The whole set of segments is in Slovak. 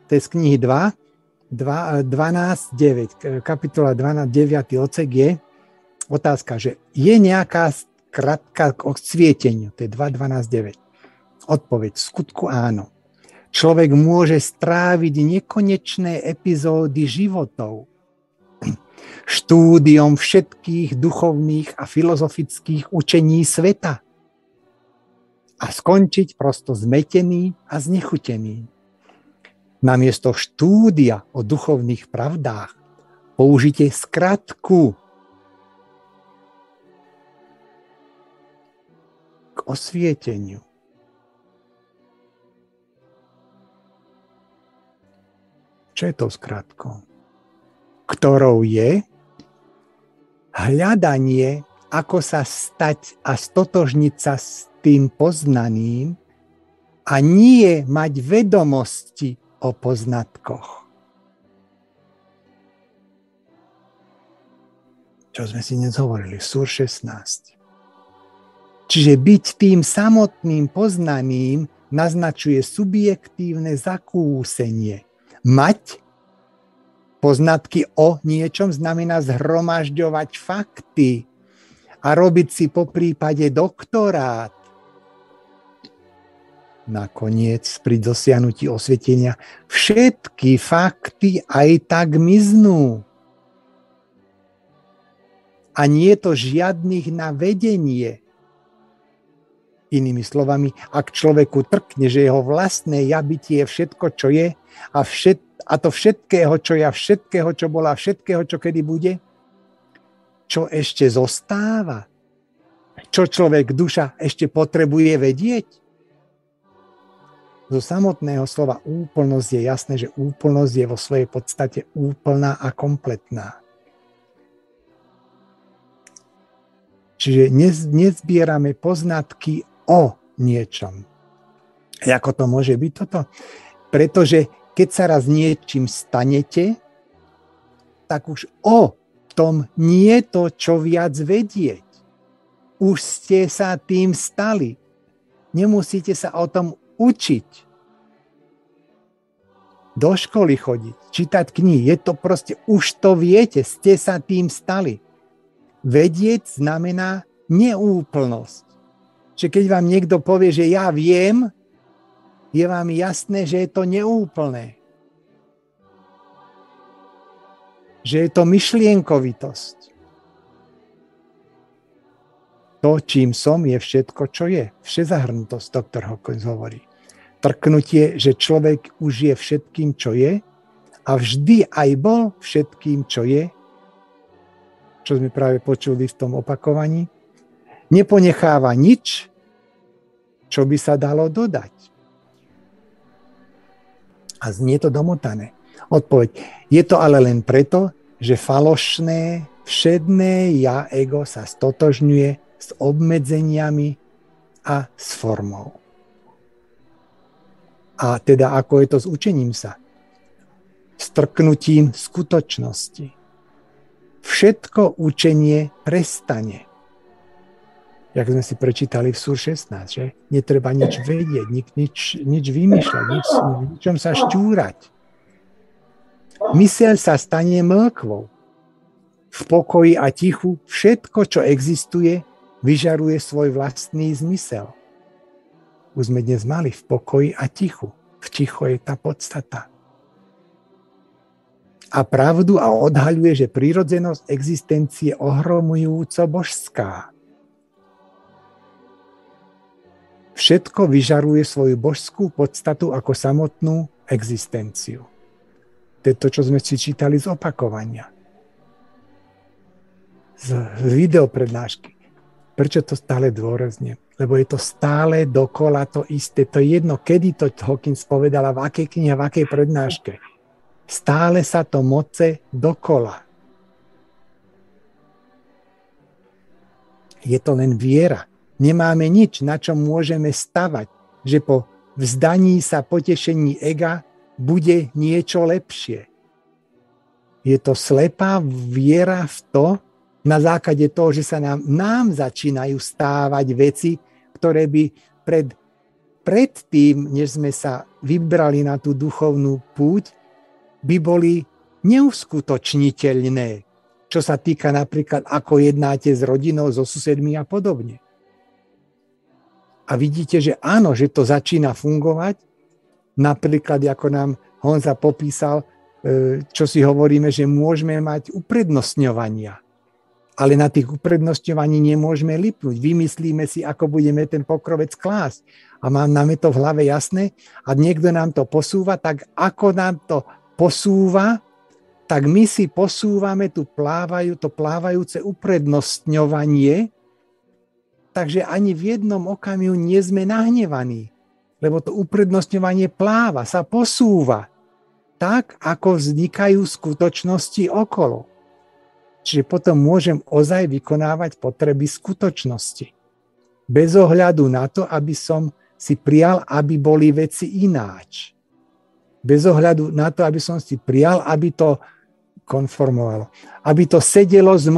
to je z knihy 12.9, kapitola 12.9 odsek je otázka, že je nejaká kratka k odsvieteniu, to je 2.12.9. Odpoveď, v skutku áno. Človek môže stráviť nekonečné epizódy životov štúdiom všetkých duchovných a filozofických učení sveta a skončiť prosto zmetený a znechutený. Namiesto štúdia o duchovných pravdách použite skratku k osvieteniu. Čo je tou skratkou? Ktorou je hľadanie, ako sa stať a stotožniť sa s tým poznaným a nie mať vedomosti o poznatkoch. Čo sme si dnes hovorili, Súr 16. Čiže byť tým samotným poznaným naznačuje subjektívne zakúsenie. Mať poznatky o niečom znamená zhromažďovať fakty a robiť si poprípade doktorát. Nakoniec pri dosiahnutí osvietenia všetky fakty aj tak miznú. A nie je to žiadnych na vedenie. Inými slovami, ak človeku trkne, že jeho vlastné ja bytie je všetko, čo je a to všetkého, čo ja, všetkého, čo bola, všetkého, čo kedy bude, čo ešte zostáva? Čo človek, duša ešte potrebuje vedieť? Zo samotného slova úplnosť je jasné, že úplnosť je vo svojej podstate úplná a kompletná. Čiže nezbierame poznatky o niečom. Ako to môže byť toto? Pretože keď sa raz niečím stanete, tak už o tom nie je to, čo viac vedieť. Už ste sa tým stali. Nemusíte sa o tom učiť. Do školy chodiť, čítať knihy. Je to proste, už to viete, ste sa tým stali. Vedieť znamená neúplnosť. Čiže keď vám niekto povie, že ja viem, je vám jasné, že je to neúplné. Že je to myšlienkovitosť. To, čím som, je všetko, čo je. Všezahrnutosť, doktor Hawkins hovorí. Trknutie, že človek už je všetkým, čo je a vždy aj bol všetkým, čo je, čo sme práve počuli v tom opakovaní, neponecháva nič, čo by sa dalo dodať. A znie to domotané. Odpoveď. Je to ale len preto, že falošné, všedné ja, ego sa stotožňuje s obmedzeniami a s formou. A teda ako je to s učením sa? S trknutím skutočnosti. Všetko učenie prestane. Jak sme si prečítali v Súr 16, že? Netreba nič vedieť, nič vymýšľať, ničom sa šťúrať. Myseľ sa stane mĺkvou. V pokoji a tichu všetko, čo existuje, vyžaruje svoj vlastný zmysel. Už sme dnes mali v pokoji a tichu. V tichu je tá podstata. A pravdu a odhaľuje, že prírodzenosť existencie je ohromujúco božská. Všetko vyžaruje svoju božskú podstatu ako samotnú existenciu. To je to, čo sme si čítali z opakovania. Z videoprednášky. Prečo to stále dôrazne? Lebo je to stále dokola to isté. To je jedno, kedy to Hawkins povedala, v akej knihe, v akej prednáške. Stále sa to moce dokola. Je to len viera. Nemáme nič, na čom môžeme stavať, že po vzdaní sa potešení ega bude niečo lepšie. Je to slepá viera v to, na základe toho, že sa nám začínajú stávať veci, ktoré by pred predtým, než sme sa vybrali na tú duchovnú púť, by boli neuskutočniteľné, čo sa týka napríklad, ako jednáte s rodinou, so susedmi a podobne. A vidíte, že áno, že to začína fungovať. Napríklad, ako nám Honza popísal, čo si hovoríme, že môžeme mať uprednostňovania. Ale na tých uprednostňovaní nemôžeme lipnúť. Vymyslíme si, ako budeme ten pokrovec klásť. A nám je to v hlave jasné. A niekto nám to posúva, tak ako nám to posúva, tak my si posúvame to plávajúce uprednostňovanie, takže ani v jednom okamihu nie sme nahnevaní. Lebo to uprednostňovanie pláva, sa posúva tak, ako vznikajú skutočnosti okolo. Čiže potom môžem ozaj vykonávať potreby skutočnosti. Bez ohľadu na to, aby som si prijal, aby boli veci ináč. Bez ohľadu na to, aby som si prijal, aby to konformovalo. Aby to sedelo s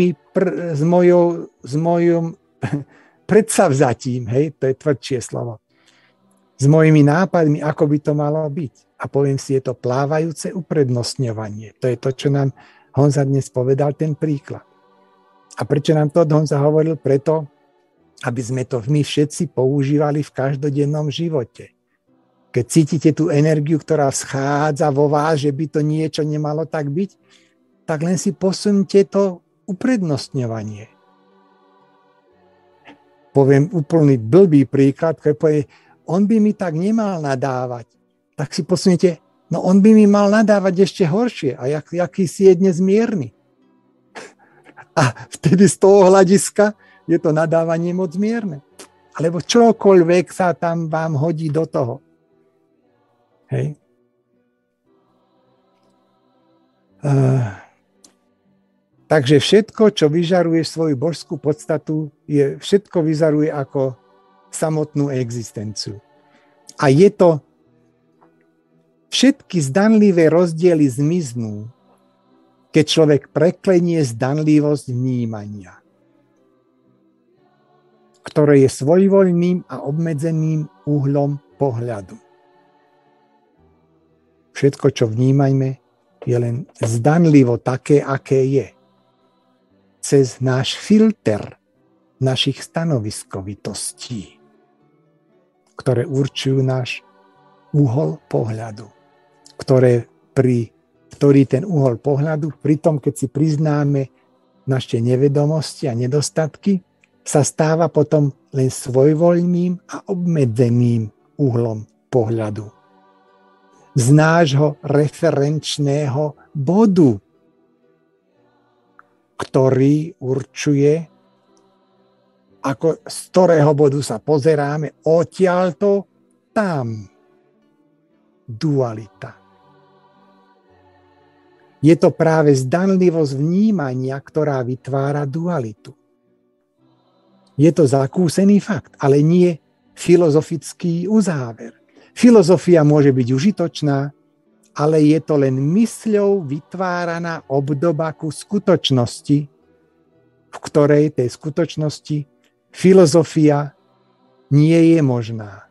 mojím predsavzatím, hej, to je tvrdšie slovo. S mojimi nápadmi, ako by to malo byť. A poviem si, je to plávajúce uprednostňovanie. To je to, čo nám Honza dnes povedal, ten príklad. A prečo nám to Honza hovoril? Preto, aby sme to my všetci používali v každodennom živote. Keď cítite tú energiu, ktorá schádza vo vás, že by to niečo nemalo tak byť, tak len si posunte to uprednostňovanie. Poviem úplný blbý príklad, keď povie, on by mi tak nemal nadávať. Tak si posuniete, no on by mi mal nadávať ešte horšie. A jaký si je dnes mierny. A vtedy z toho hľadiska je to nadávanie moc mierne. Alebo čokoľvek sa tam vám hodí do toho. Hej. Takže všetko, čo vyžaruje svoju božskú podstatu, všetko vyžaruje ako samotnú existenciu. A je to všetky zdanlivé rozdiely zmiznú, keď človek preklenie zdanlivosť vnímania, ktoré je svojvoľným a obmedzeným uhlom pohľadu. Všetko, čo vnímajme, je len zdanlivo také, aké je. Cez náš filter našich stanoviskovitostí, ktoré určujú náš uhol pohľadu. Ktorý ten uhol pohľadu, pri tom, keď si priznáme naše nevedomosti a nedostatky, sa stáva potom len svojvoľným a obmedzeným uhlom pohľadu. Z nášho referenčného bodu, ktorý určuje, z ktorého bodu sa pozeráme, odtiaľto tam. Dualita. Je to práve zdanlivosť vnímania, ktorá vytvára dualitu. Je to zakúsený fakt, ale nie filozofický uzáver. Filozofia môže byť užitočná, ale je to len mysľou vytváraná obdoba ku skutočnosti, v ktorej tej skutočnosti filozofia nie je možná.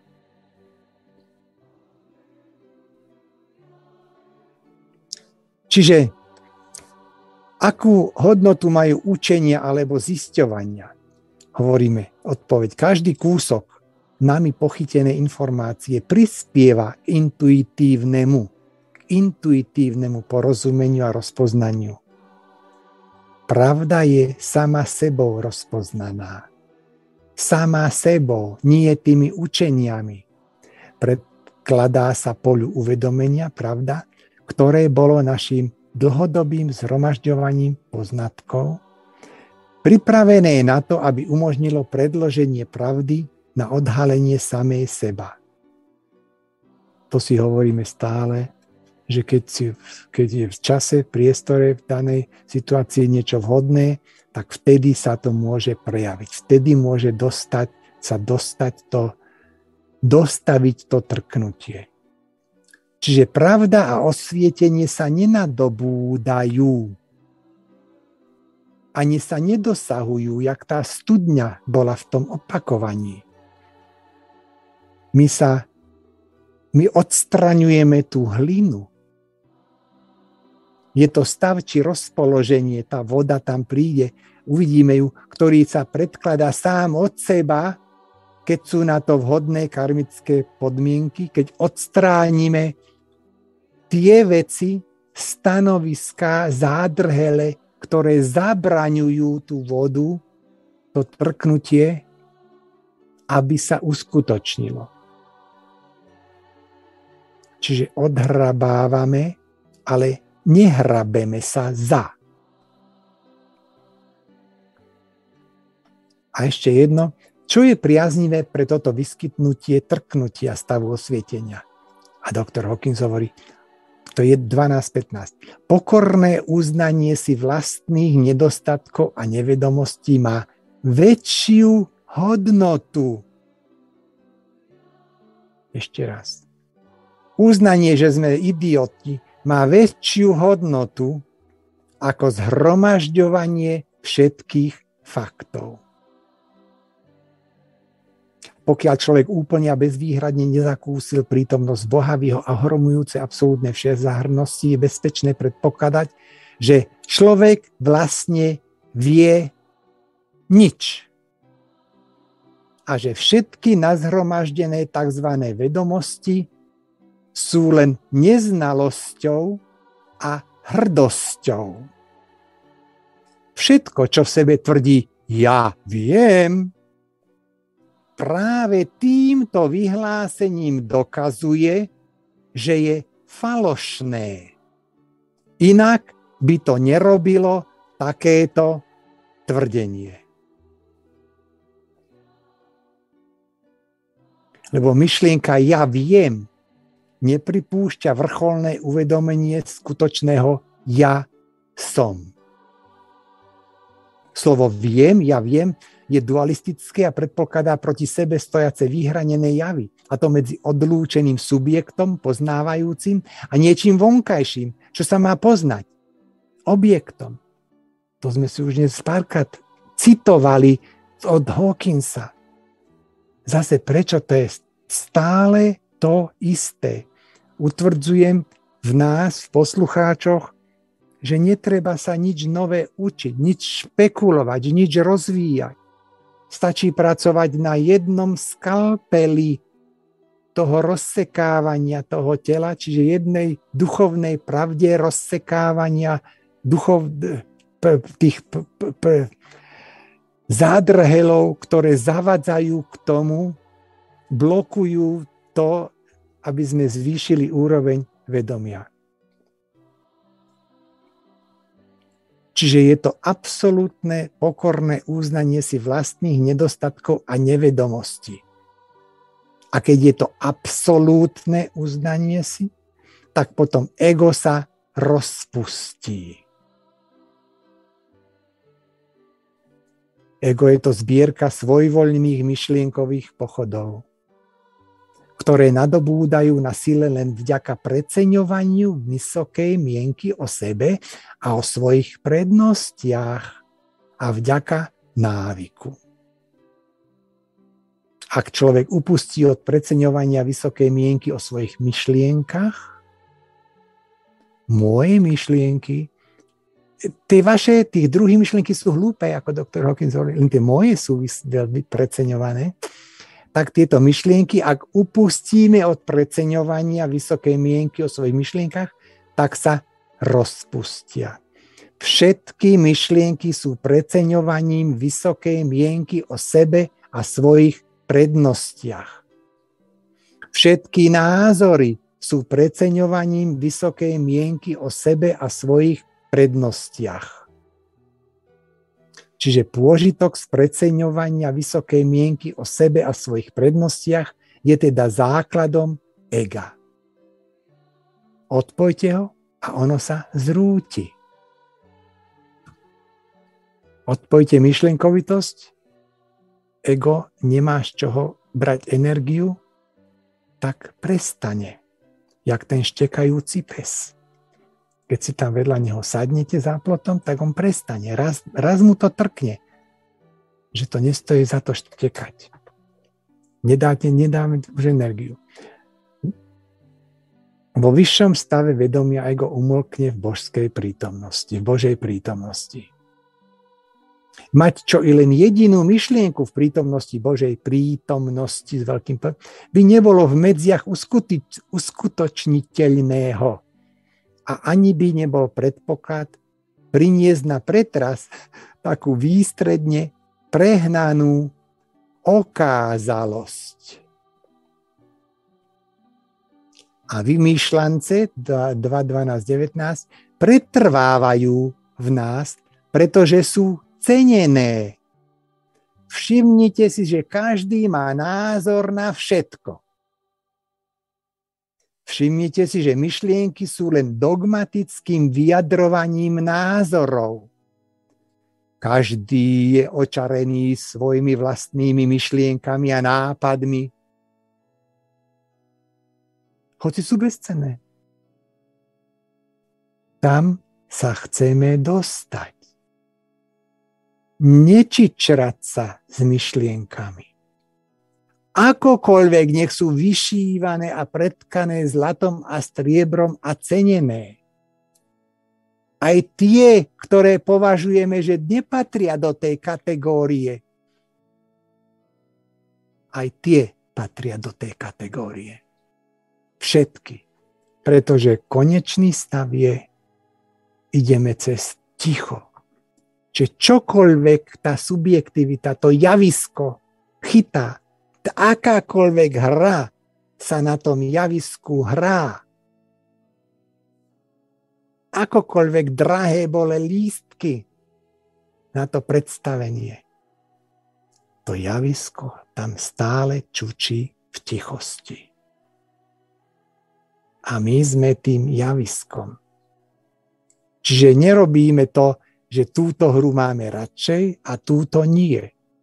Čiže akú hodnotu majú učenia alebo zisťovania? Hovoríme odpoveď. Každý kúsok nami pochytenej informácie prispieva k intuitívnemu porozumeniu a rozpoznaniu. Pravda je sama sebou rozpoznaná. Sama sebou, nie tými učeniami. Predkladá sa poľu uvedomenia, pravda, ktoré bolo našim dlhodobým zhromažďovaním poznatkov, pripravené na to, aby umožnilo predloženie pravdy na odhalenie samej seba. To si hovoríme stále, že keď je v čase, v priestore, v danej situácii niečo vhodné, tak vtedy sa to môže prejaviť. Vtedy môže dostaviť to trknutie. Čiže pravda a osvietenie sa nenadobúdajú. Ani sa nedosahujú, jak tá studňa bola v tom opakovaní. my odstraňujeme tú hlinu. Je to stav či rozpoloženie, tá voda tam príde, uvidíme ju, ktorý sa predkladá sám od seba, keď sú na to vhodné karmické podmienky, keď odstránime tie veci, stanoviská, zádrhele, ktoré zabraňujú tú vodu, to trknutie, aby sa uskutočnilo. Čiže odhrabávame, ale nehrabeme sa za. A ešte jedno, čo je priaznivé pre toto vyskytnutie trknutia stavu osvietenia? A doktor Hawkins hovorí, to je 12.15. Pokorné uznanie si vlastných nedostatkov a nevedomostí má väčšiu hodnotu. Ešte raz. Uznanie, že sme idioti, má väčšiu hodnotu ako zhromažďovanie všetkých faktov. Pokiaľ človek úplne a bezvýhradne nezakúsil prítomnosť Boha v jeho ohromujúcej absolútnej všezáhrnosti, je bezpečné predpokladať, že človek vlastne vie nič. A že všetky nazhromaždené tzv. Vedomosti sú len neznalosťou a hrdosťou. Všetko, čo v sebe tvrdí ja viem, práve týmto vyhlásením dokazuje, že je falošné. Inak by to nerobilo takéto tvrdenie. Lebo myšlienka ja viem nepripúšťa vrcholné uvedomenie skutočného ja som. Slovo ja viem, je dualistické a predpokladá proti sebe stojace vyhranené javy. A to medzi odlúčeným subjektom, poznávajúcim a niečím vonkajším, čo sa má poznať. Objektom. To sme si už dnes párkrát citovali od Hawkinsa. Zase prečo to je stále to isté. Utvrdzujem v nás, v poslucháčoch, že netreba sa nič nové učiť, nič špekulovať, nič rozvíjať. Stačí pracovať na jednom skalpeli toho rozsekávania toho tela, čiže jednej duchovnej pravde rozsekávania tých zádrhelov, ktoré zavadzajú k tomu, blokujú to, aby sme zvýšili úroveň vedomia. Čiže je to absolútne pokorné uznanie si vlastných nedostatkov a nevedomostí. A keď je to absolútne uznanie si, tak potom ego sa rozpustí. Ego je to zbierka svojvoľných myšlienkových pochodov, ktoré nadobúdajú na sile len vďaka preceňovaniu vysokej mienky o sebe a o svojich prednostiach a vďaka návyku. Ak človek upustí od preceňovania vysokej mienky o svojich myšlienkach, moje myšlienky, tých druhých myšlienky sú hlúpe, ako doktor Hawkins hovorí, len tie moje sú veľmi preceňované, tak tieto myšlienky, ak upustíme od preceňovania vysokej mienky o svojich myšlienkach, tak sa rozpustia. Všetky myšlienky sú preceňovaním vysokej mienky o sebe a svojich prednostiach. Všetky názory sú preceňovaním vysokej mienky o sebe a svojich prednostiach. Čiže pôžitok z preceňovania vysokej mienky o sebe a svojich prednostiach je teda základom ega. Odpojte ho a ono sa zrúti. Odpojte myšlienkovitosť, ego nemá z čoho brať energiu, tak prestane, jak ten štekajúci pes. Keď si tam vedľa neho sadnete za plotom, tak on prestane. Raz mu to trkne, že to nestojí za to štekať. Nedáme už energiu. Vo vyššom stave vedomia ego umlkne v božskej prítomnosti, v Božej prítomnosti. Mať čo i len jedinú myšlienku v prítomnosti Božej prítomnosti s veľkým P by nebolo v medziach uskutočniteľného a ani by nebol predpoklad priniesť na pretras takú výstredne prehnanú okázalosť. A vymýšľance 2.12.19 pretrvávajú v nás, pretože sú cenené. Všimnite si, že každý má názor na všetko. Všimnite si, že myšlienky sú len dogmatickým vyjadrovaním názorov. Každý je očarený svojimi vlastnými myšlienkami a nápadmi, hoci sú bezcenné. Tam sa chceme dostať. Nečičrať sa s myšlienkami. Akokoľvek nech sú vyšívané a pretkané zlatom a striebrom a cenené. Aj tie, ktoré považujeme, že nepatria do tej kategórie, aj tie patria do tej kategórie. Všetky. Pretože konečný stav je, ideme cez ticho. Čiže čokoľvek tá subjektivita, to javisko chytá, akákoľvek hra sa na tom javisku hrá, akokoľvek drahé boli lístky na to predstavenie, to javisko tam stále čučí v tichosti. A my sme tým javiskom. Čiže nerobíme to, že túto hru máme radšej a túto nie.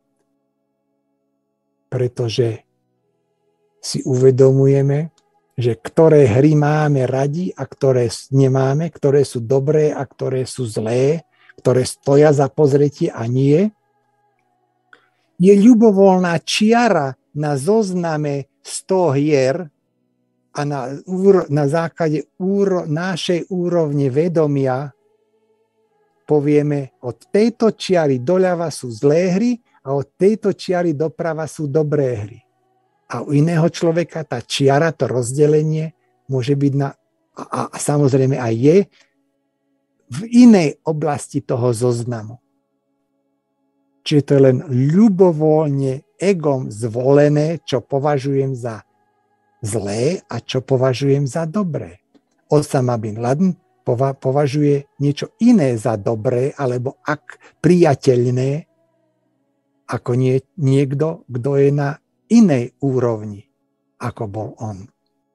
Pretože si uvedomujeme, že ktoré hry máme radi a ktoré nemáme, ktoré sú dobré a ktoré sú zlé, ktoré stoja za pozretie a nie, je ľubovoľná čiara na zozname 100 hier a na základe našej úrovne vedomia povieme, od tejto čiary doľava sú zlé hry a od tejto čiary doprava sú dobré hry. A u iného človeka tá čiara, to rozdelenie môže byť a samozrejme aj je v inej oblasti toho zoznamu. Čiže to je len ľubovoľne egom zvolené, čo považujem za zlé a čo považujem za dobré. Osama bin Laden považuje niečo iné za dobré alebo priateľné ako niekto, kto je na inej úrovni, ako bol on.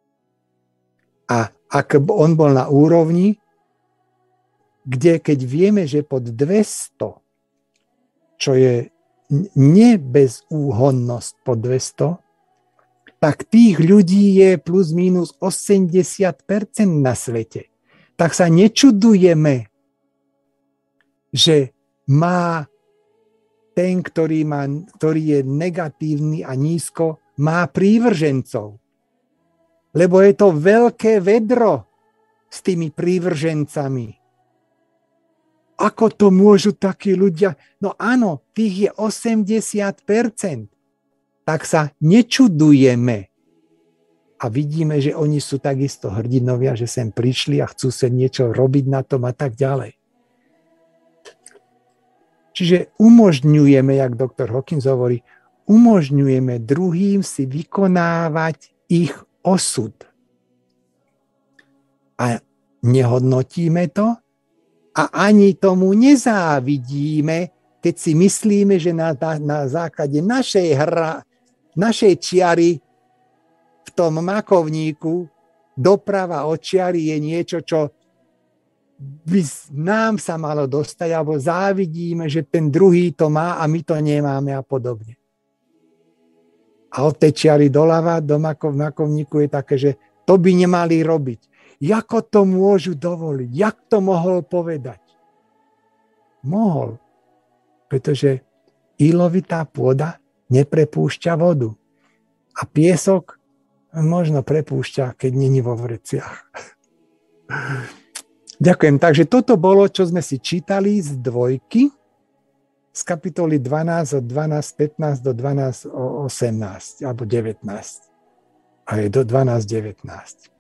A ak on bol na úrovni, kde keď vieme, že pod 200, čo je nebezúhonnosť pod 200, tak tých ľudí je plus minus 80% na svete. Tak sa nečudujeme, že má ten, ktorý je negatívny a nízko, má prívržencov. Lebo je to veľké vedro s tými prívržencami. Ako to môžu takí ľudia? No áno, tých je 80%. Tak sa nečudujeme. A vidíme, že oni sú takisto hrdinovia, že sem prišli a chcú sa niečo robiť na tom a tak ďalej. Čiže umožňujeme, jak doktor Hawkins hovorí, umožňujeme druhým si vykonávať ich osud. A nehodnotíme to a ani tomu nezávidíme, keď si myslíme, že na základe našej čiary v tom makovníku doprava od čiary je niečo, čo by nám sa malo dostať, alebo závidíme, že ten druhý to má a my to nemáme a podobne. A od tej čiary doľava do makovníku je také, že to by nemali robiť. Ako to môžu dovoliť? Jak to mohol povedať? Mohol. Pretože ilovitá pôda neprepúšťa vodu. A piesok možno prepúšťa, keď není vo vreciach. Ďakujem. Takže toto bolo, čo sme si čítali z 2, z kapitoly 12 od 12.15 do 12.18 alebo 19. Aj do 12.19.